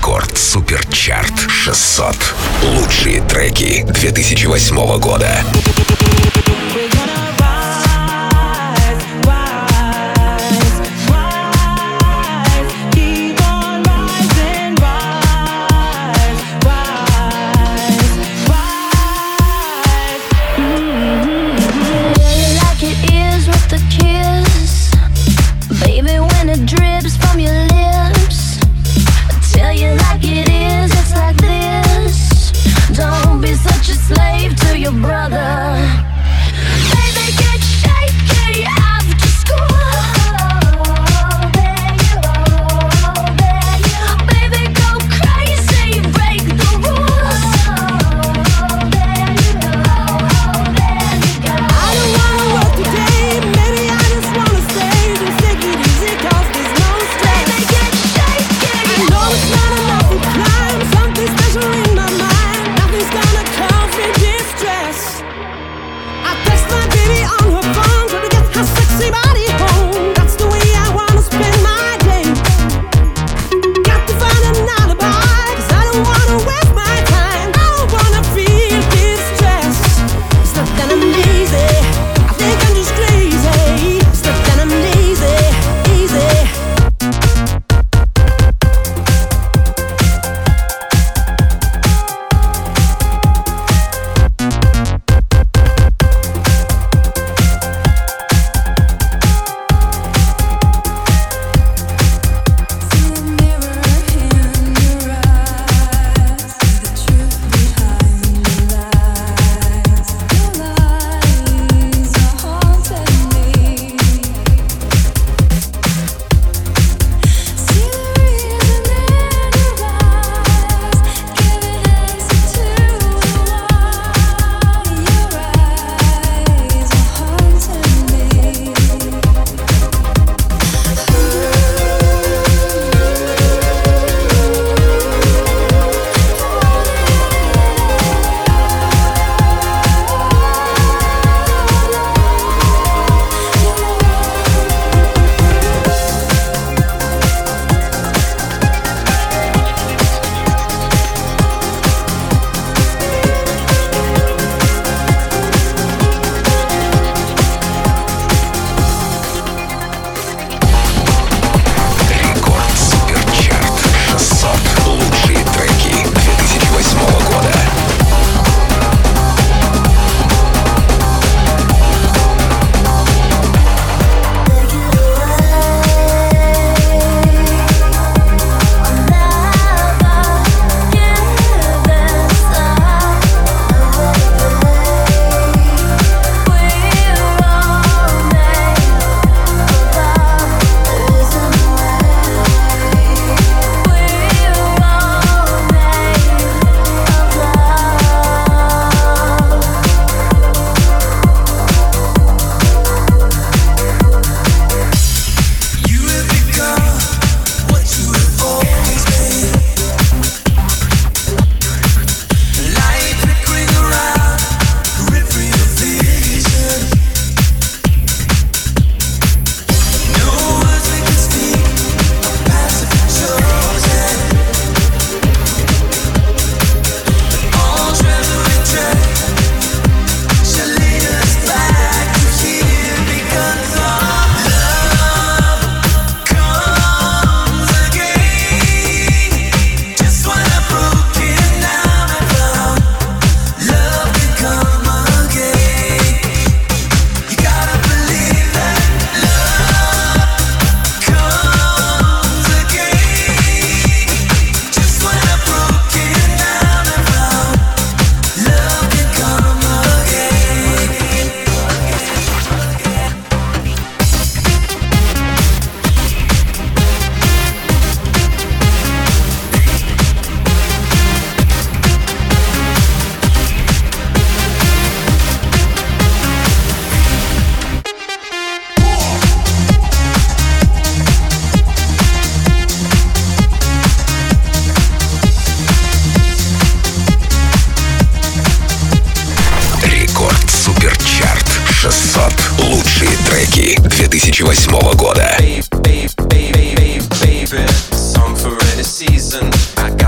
Рекорд Суперчарт 600. Лучшие треки 2008 года. Лучшие треки 2008 года. Song for any season. I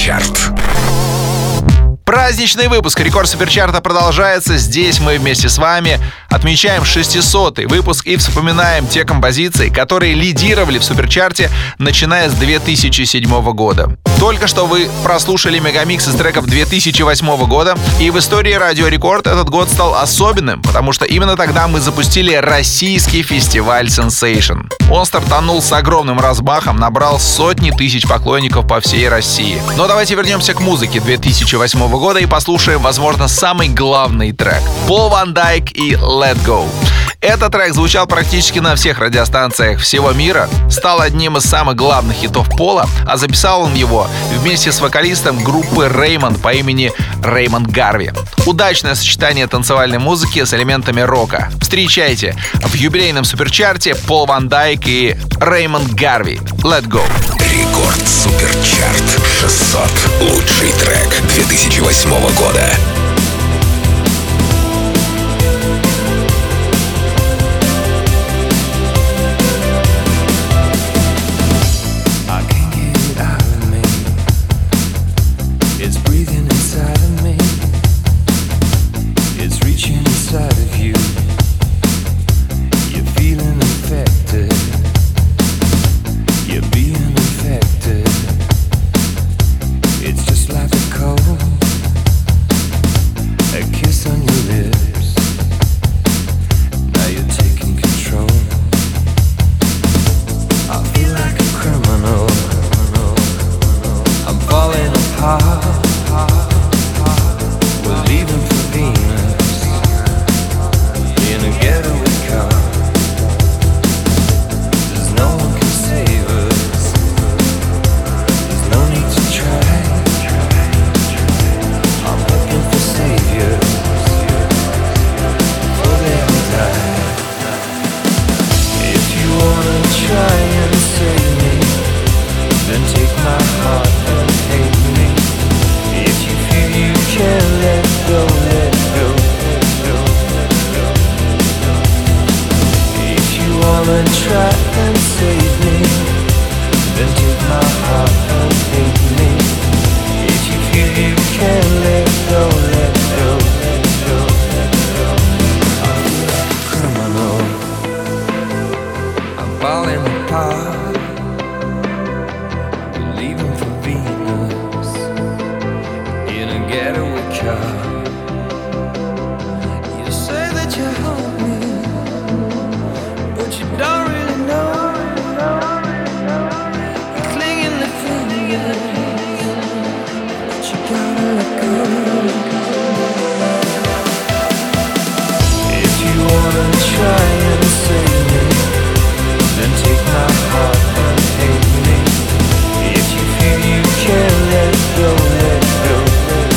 Суперчарт. Праздничный выпуск Рекорд Суперчарта продолжается. Здесь мы вместе с вами отмечаем 600-й выпуск и вспоминаем те композиции, которые лидировали в Суперчарте, начиная с 2007 года. Только что вы прослушали мегамикс из треков 2008 года, и в истории Радио Рекорд этот год стал особенным, потому что именно тогда мы запустили российский фестиваль Sensation. Он стартанул с огромным размахом, набрал сотни тысяч поклонников по всей России. Но давайте вернемся к музыке 2008 года и послушаем, возможно, самый главный трек — Пол Ван Дайк и Let Go. Этот трек звучал практически на всех радиостанциях всего мира, стал одним из самых главных хитов Пола, а записал он его вместе с вокалистом группы Raymond по имени Рэймонд Гарви. Удачное сочетание танцевальной музыки с элементами рока. Встречайте в юбилейном суперчарте Пол Ван Дайк и Рэймонд Гарви. Let Go. Рекорд Суперчарт 600. Лучший трек 2008 года.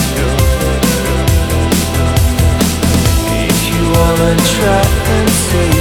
Try and say